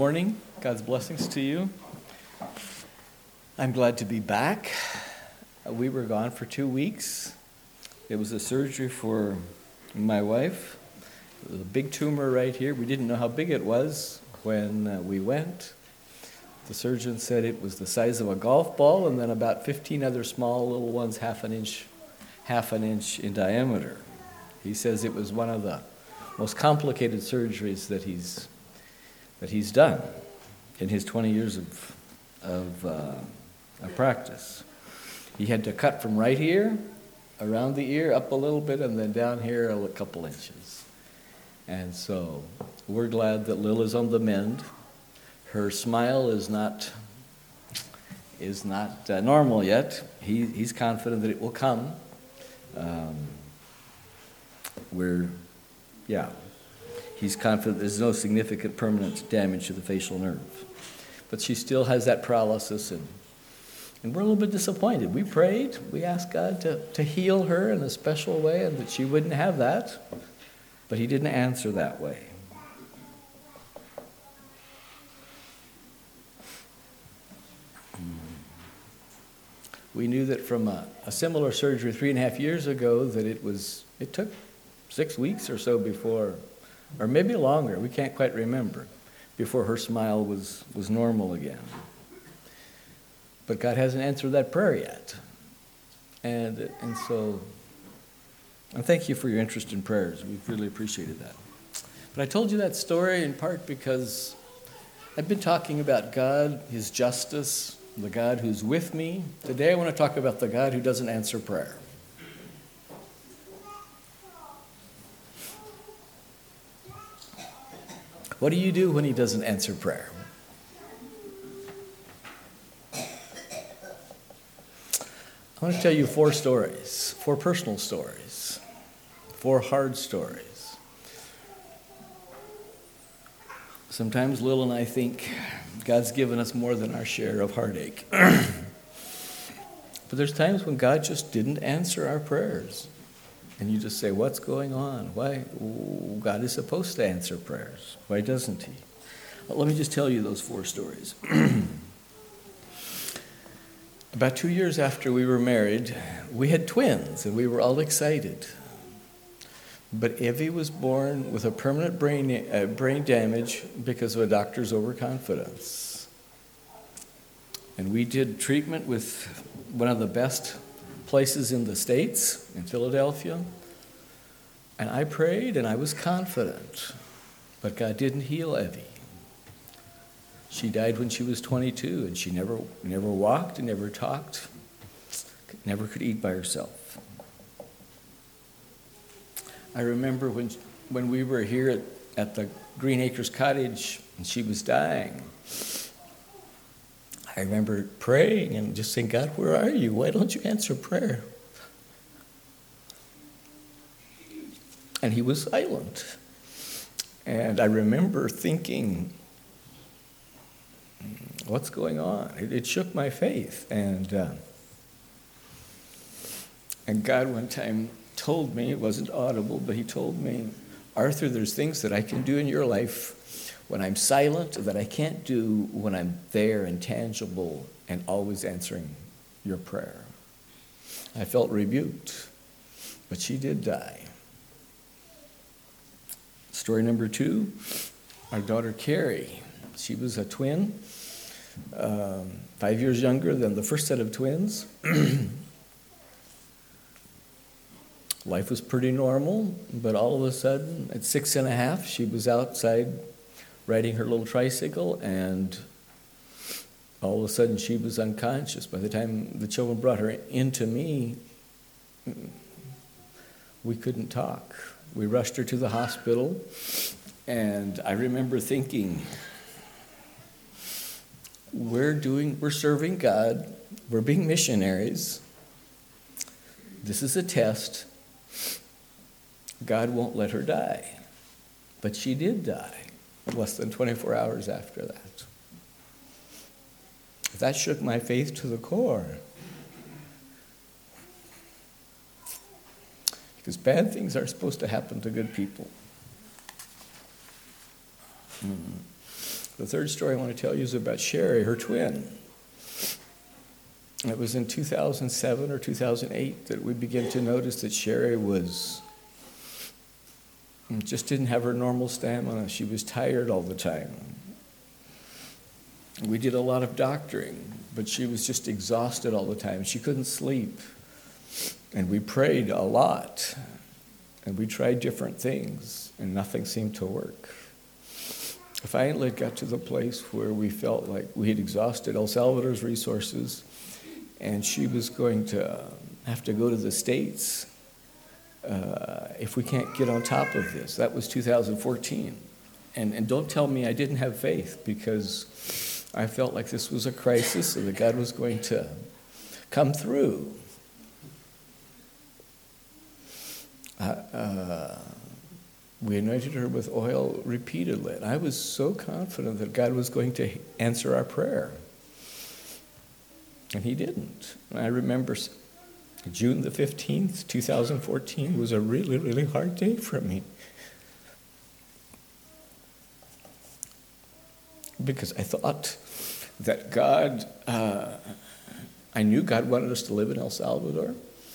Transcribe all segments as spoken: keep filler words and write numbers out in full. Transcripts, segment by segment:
Morning, God's blessings to you. I'm glad to be back. Uh, We were gone for two weeks. It was a surgery for my wife. It was a big tumor right here. We didn't know how big it was when uh, we went. The surgeon said it was the size of a golf ball and then about fifteen other small little ones half an inch, half an inch in diameter. He says it was one of the most complicated surgeries that he's that he's done in his twenty years of, of, uh, of practice. He had to cut from right here, around the ear, up a little bit, and then down here a couple inches. And so we're glad that Lil is on the mend. Her smile is not is not uh, normal yet. He, he's confident that it will come. Um, we're, yeah. He's confident there's no significant permanent damage to the facial nerve. But she still has that paralysis, and, and we're a little bit disappointed. We prayed, we asked God to, to heal her in a special way and that she wouldn't have that, but he didn't answer that way. We knew that from a, a similar surgery three and a half years ago that it was, it took six weeks or so before, or maybe longer, we can't quite remember, before her smile was, was normal again. But God hasn't answered that prayer yet. And, and so, and thank you for your interest in prayers. We've really appreciated that. But I told you that story in part because I've been talking about God, his justice, the God who's with me. Today I want to talk about the God who doesn't answer prayer. What do you do when he doesn't answer prayer? I want to tell you four stories, four personal stories, four hard stories. Sometimes Lil and I think God's given us more than our share of heartache. But there's times when God just didn't answer our prayers. And you just say, what's going on? Why? God is supposed to answer prayers. Why doesn't he? Well, let me just tell you those four stories. About two years after we were married, we had twins, and we were all excited. But Evie was born with a permanent brain, uh, brain damage because of a doctor's overconfidence. And we did treatment with one of the best places in the States, in Philadelphia. And I prayed and I was confident, but God didn't heal Evie. She died when she was twenty-two, and she never never walked and never talked, never could eat by herself. I remember when when we were here at, at the Green Acres Cottage and she was dying, I remember praying and just saying, God, where are you? Why don't you answer prayer? And he was silent. And I remember thinking, what's going on? It, it shook my faith. And, uh, and God one time told me, it wasn't audible, but he told me, Arthur, there's things that I can do in your life when I'm silent that I can't do when I'm there and tangible and always answering your prayer. I felt rebuked, but she did die. Story number two, our daughter Carrie. She was a twin, um, five years younger than the first set of twins. Life was pretty normal, but all of a sudden, at six and a half, she was outside riding her little tricycle, and all of a sudden she was unconscious. By the time the children brought her into me, we couldn't talk. We rushed her to the hospital, and I remember thinking, we're doing, we're serving God, we're being missionaries. This is a test. God won't let her die. But she did die less than twenty-four hours after that. That shook my faith to the core. Because bad things are supposed to happen to good people. Mm. The third story I want to tell you is about Sherry, her twin. It was in two thousand seven or two thousand eight that we began to notice that Sherry was, just didn't have her normal stamina. She was tired all the time. We did a lot of doctoring, but she was just exhausted all the time. She couldn't sleep. And we prayed a lot. And we tried different things, and nothing seemed to work. Finally, it got to the place where we felt like we had exhausted El Salvador's resources, and she was going to have to go to the States uh, if we can't get on top of this. That was two thousand fourteen. And, and don't tell me I didn't have faith, because I felt like this was a crisis and that God was going to come through. Uh, uh, we anointed her with oil repeatedly. And I was so confident that God was going to answer our prayer. And he didn't. And I remember June the fifteenth, two thousand fourteen was a really, really hard day for me. Because I thought that God, uh, I knew God wanted us to live in El Salvador.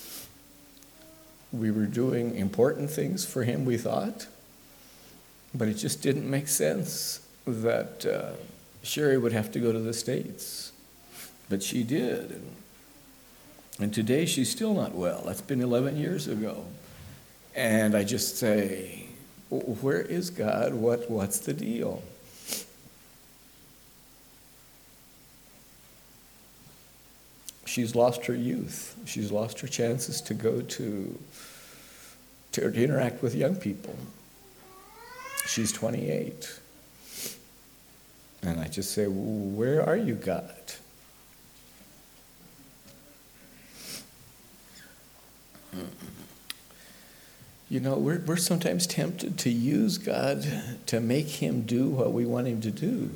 We were doing important things for him, we thought. But it just didn't make sense that uh, Sherry would have to go to the States. But she did. And, and today she's still not well. That's been eleven years ago. And I just say, where is God? What, what's the deal? She's lost her youth. She's lost her chances to go to, to interact with young people. She's twenty-eight. And I just say, where are you, God? You know, we're, we're sometimes tempted to use God to make him do what we want him to do.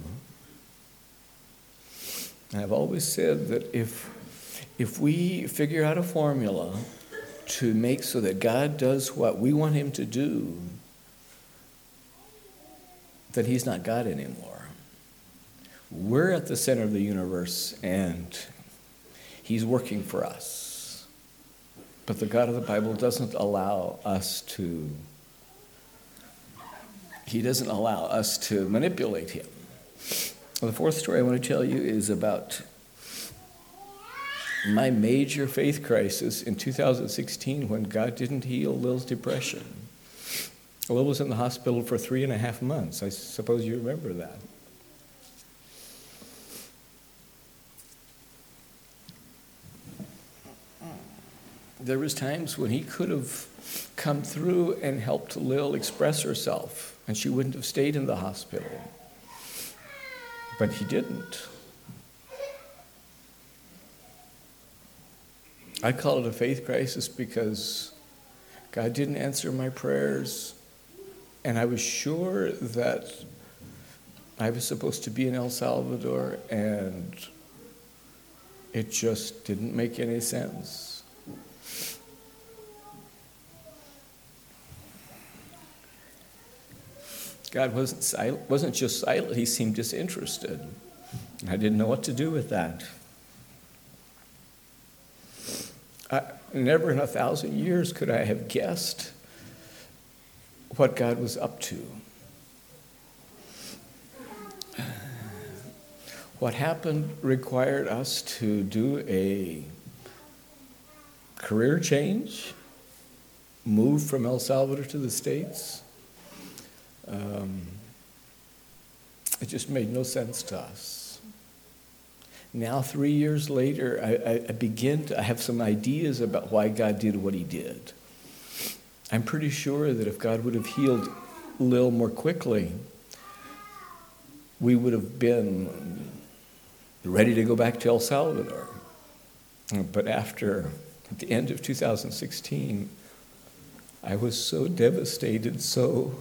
And I've always said that if If we figure out a formula to make so that God does what we want him to do, then he's not God anymore. We're at the center of the universe, and he's working for us. But the God of the Bible doesn't allow us to, he doesn't allow us to manipulate him. The fourth story I want to tell you is about my major faith crisis in two thousand sixteen when God didn't heal Lil's depression. Lil was in the hospital for three and a half months. I suppose you remember that. There was times when he could have come through and helped Lil express herself, and she wouldn't have stayed in the hospital. But he didn't. I call it a faith crisis because God didn't answer my prayers, and I was sure that I was supposed to be in El Salvador, and it just didn't make any sense. God wasn't silent, wasn't just silent, he seemed disinterested. I didn't know what to do with that. I, never in a thousand years could I have guessed what God was up to. What happened required us to do a career change, move from El Salvador to the States. Um, it just made no sense to us. Now, three years later, I, I begin to I have some ideas about why God did what he did. I'm pretty sure that if God would have healed Lil more quickly, we would have been ready to go back to El Salvador. But after, at the end of two thousand sixteen, I was so devastated, so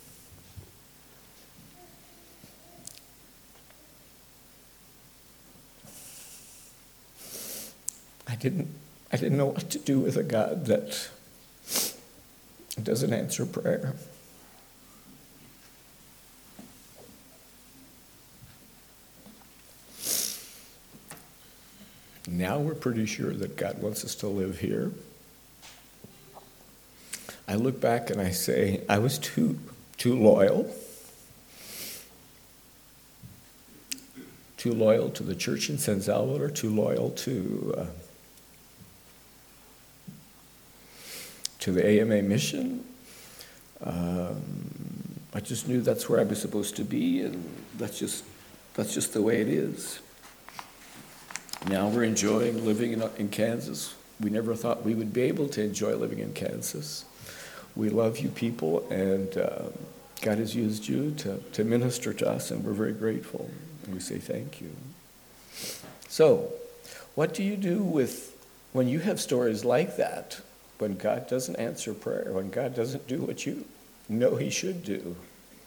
I didn't, I didn't know what to do with a God that doesn't answer prayer. Now we're pretty sure that God wants us to live here. I look back and I say, I was too, too loyal. Too loyal to the church in San Salvador, too loyal to uh, to the A M A mission. Um, I just knew that's where I was supposed to be, and that's just that's just the way it is. Now we're enjoying living in, in Kansas. We never thought we would be able to enjoy living in Kansas. We love you people, and uh, God has used you to, to minister to us, and we're very grateful. And we say thank you. So, what do you do with when you have stories like that, when God doesn't answer prayer, when God doesn't do what you know he should do?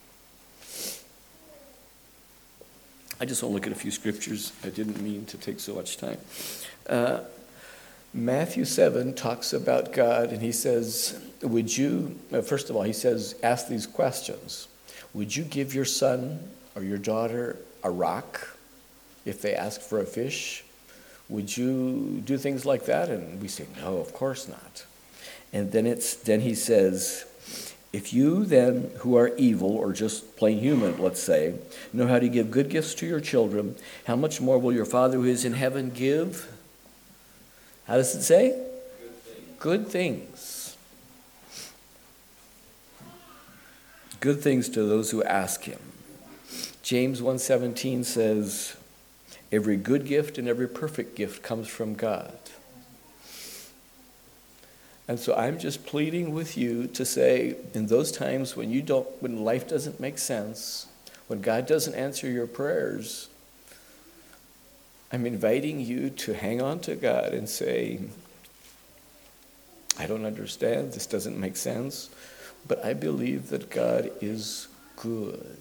I just want to look at a few scriptures. I didn't mean to take so much time. Uh, Matthew seven talks about God, and he says, would you, uh, first of all, he says, ask these questions. Would you give your son or your daughter a rock if they ask for a fish? Would you do things like that? And we say, no, of course not. And then it's then he says, if you then, who are evil or just plain human, let's say, know how to give good gifts to your children, how much more will your Father who is in heaven give? How does it say? Good things. Good things. Good things to those who ask him. James one seventeen says, every good gift and every perfect gift comes from God. And so I'm just pleading with you to say, in those times when you don't, when life doesn't make sense, when God doesn't answer your prayers, I'm inviting you to hang on to God and say, I don't understand, this doesn't make sense, but I believe that God is good.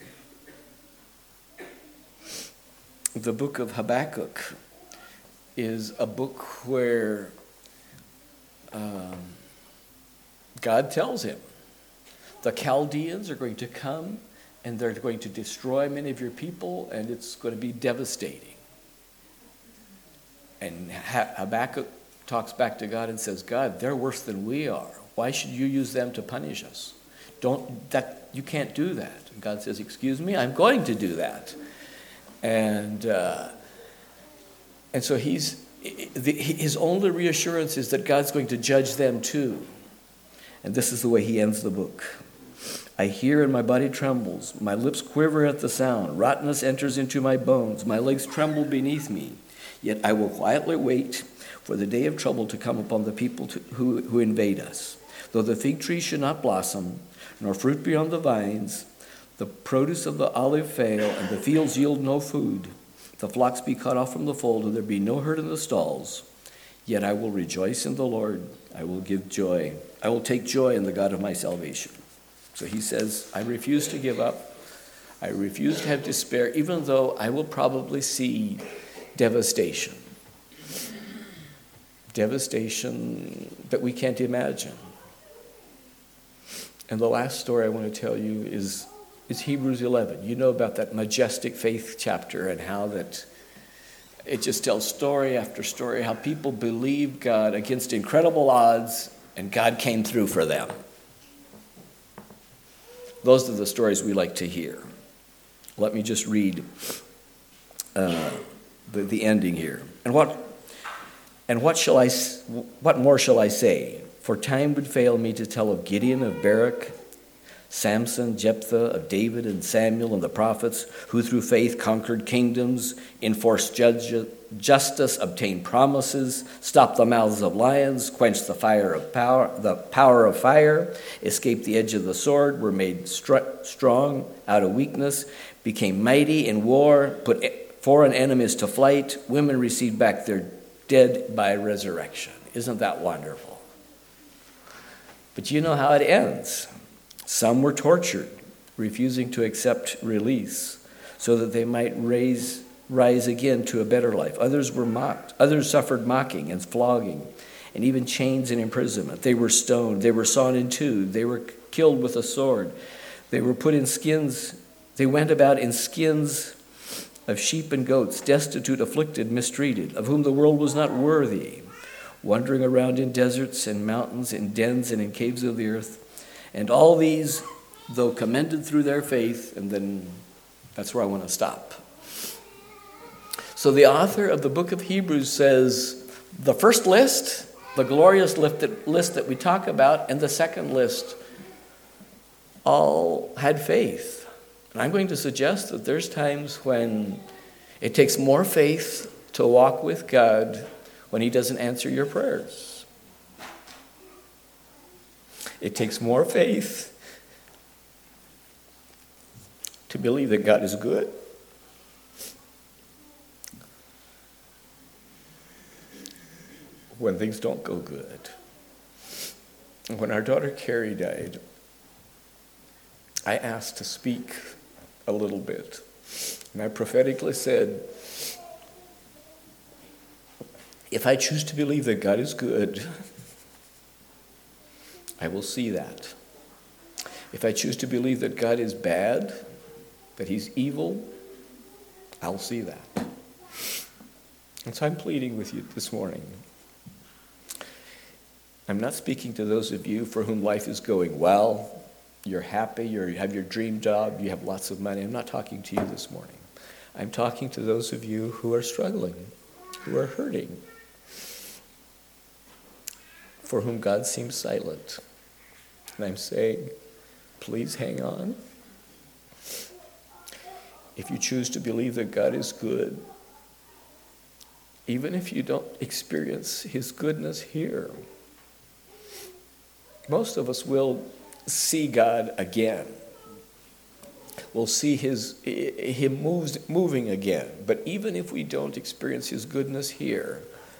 The book of Habakkuk is a book where um, God tells him, the Chaldeans are going to come and they're going to destroy many of your people, and it's going to be devastating. And Habakkuk talks back to God and says, God, they're worse than we are. Why should you use them to punish us? Don't that you can't do that. And God says, excuse me, I'm going to do that. And uh, and so he's the, his only reassurance is that God's going to judge them too. And this is the way he ends the book. I hear and my body trembles. My lips quiver at the sound. Rottenness enters into my bones. My legs tremble beneath me. Yet I will quietly wait for the day of trouble to come upon the people to, who, who invade us. Though the fig tree should not blossom, nor fruit be on the vines, the produce of the olive fail, and the fields yield no food, the flocks be cut off from the fold, and there be no herd in the stalls, yet I will rejoice in the Lord. I will give joy. I will take joy in the God of my salvation. So he says, I refuse to give up. I refuse to have despair, even though I will probably see devastation. Devastation that we can't imagine. And the last story I want to tell you is, is Hebrews eleven. You know about that majestic faith chapter and how that it just tells story after story, how people believed God against incredible odds, and God came through for them. Those are the stories we like to hear. Let me just read uh, the, the ending here. And what and what shall I what more shall I say? For time would fail me to tell of Gideon, of Barak, Samson, Jephthah, of David and Samuel and the prophets, who through faith conquered kingdoms, enforced judge, justice, obtained promises, stopped the mouths of lions, quenched the fire of power, the power of fire, escaped the edge of the sword, were made str- strong out of weakness, became mighty in war, put foreign enemies to flight. Women received back their dead by resurrection. Isn't that wonderful? But you know how it ends. Some were tortured, refusing to accept release, so that they might raise, rise again to a better life. Others were mocked. Others suffered mocking and flogging, and even chains and imprisonment. They were stoned. They were sawn in two. They were killed with a sword. They were put in skins. They went about in skins of sheep and goats, destitute, afflicted, mistreated, of whom the world was not worthy, wandering around in deserts and mountains, in dens and in caves of the earth. And all these, though commended through their faith, and then that's where I want to stop. So the author of the book of Hebrews says, the first list, the glorious list that, list that we talk about, and the second list, all had faith. And I'm going to suggest that there's times when it takes more faith to walk with God when he doesn't answer your prayers. It takes more faith to believe that God is good when things don't go good. When our daughter Carrie died, I asked to speak a little bit. And I prophetically said, if I choose to believe that God is good, I will see that. If I choose to believe that God is bad, that he's evil, I'll see that. And so I'm pleading with you this morning. I'm not speaking to those of you for whom life is going well. You're happy, you're, you have your dream job, you have lots of money. I'm not talking to you this morning. I'm talking to those of you who are struggling, who are hurting, for whom God seems silent. And I'm saying, please hang on. If you choose to believe that God is good, even if you don't experience his goodness here, most of us will see God again. We'll see his him moves, moving again. But even if we don't experience his goodness here,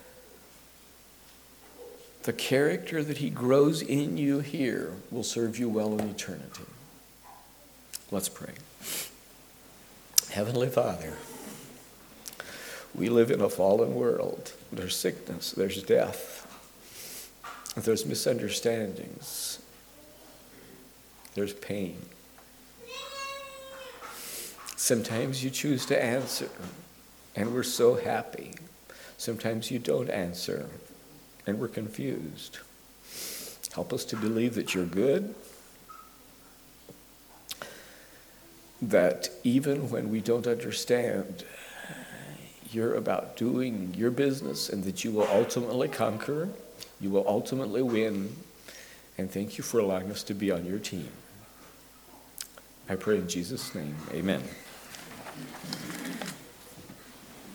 the character that he grows in you here will serve you well in eternity. Let's pray. Heavenly Father, we live in a fallen world. There's sickness, there's death, there's misunderstandings, there's pain. Sometimes you choose to answer, and we're so happy. Sometimes you don't answer, and we're confused. Help us to believe that you're good, that even when we don't understand, you're about doing your business, and that you will ultimately conquer, you will ultimately win, and thank you for allowing us to be on your team. I pray in Jesus' name, amen.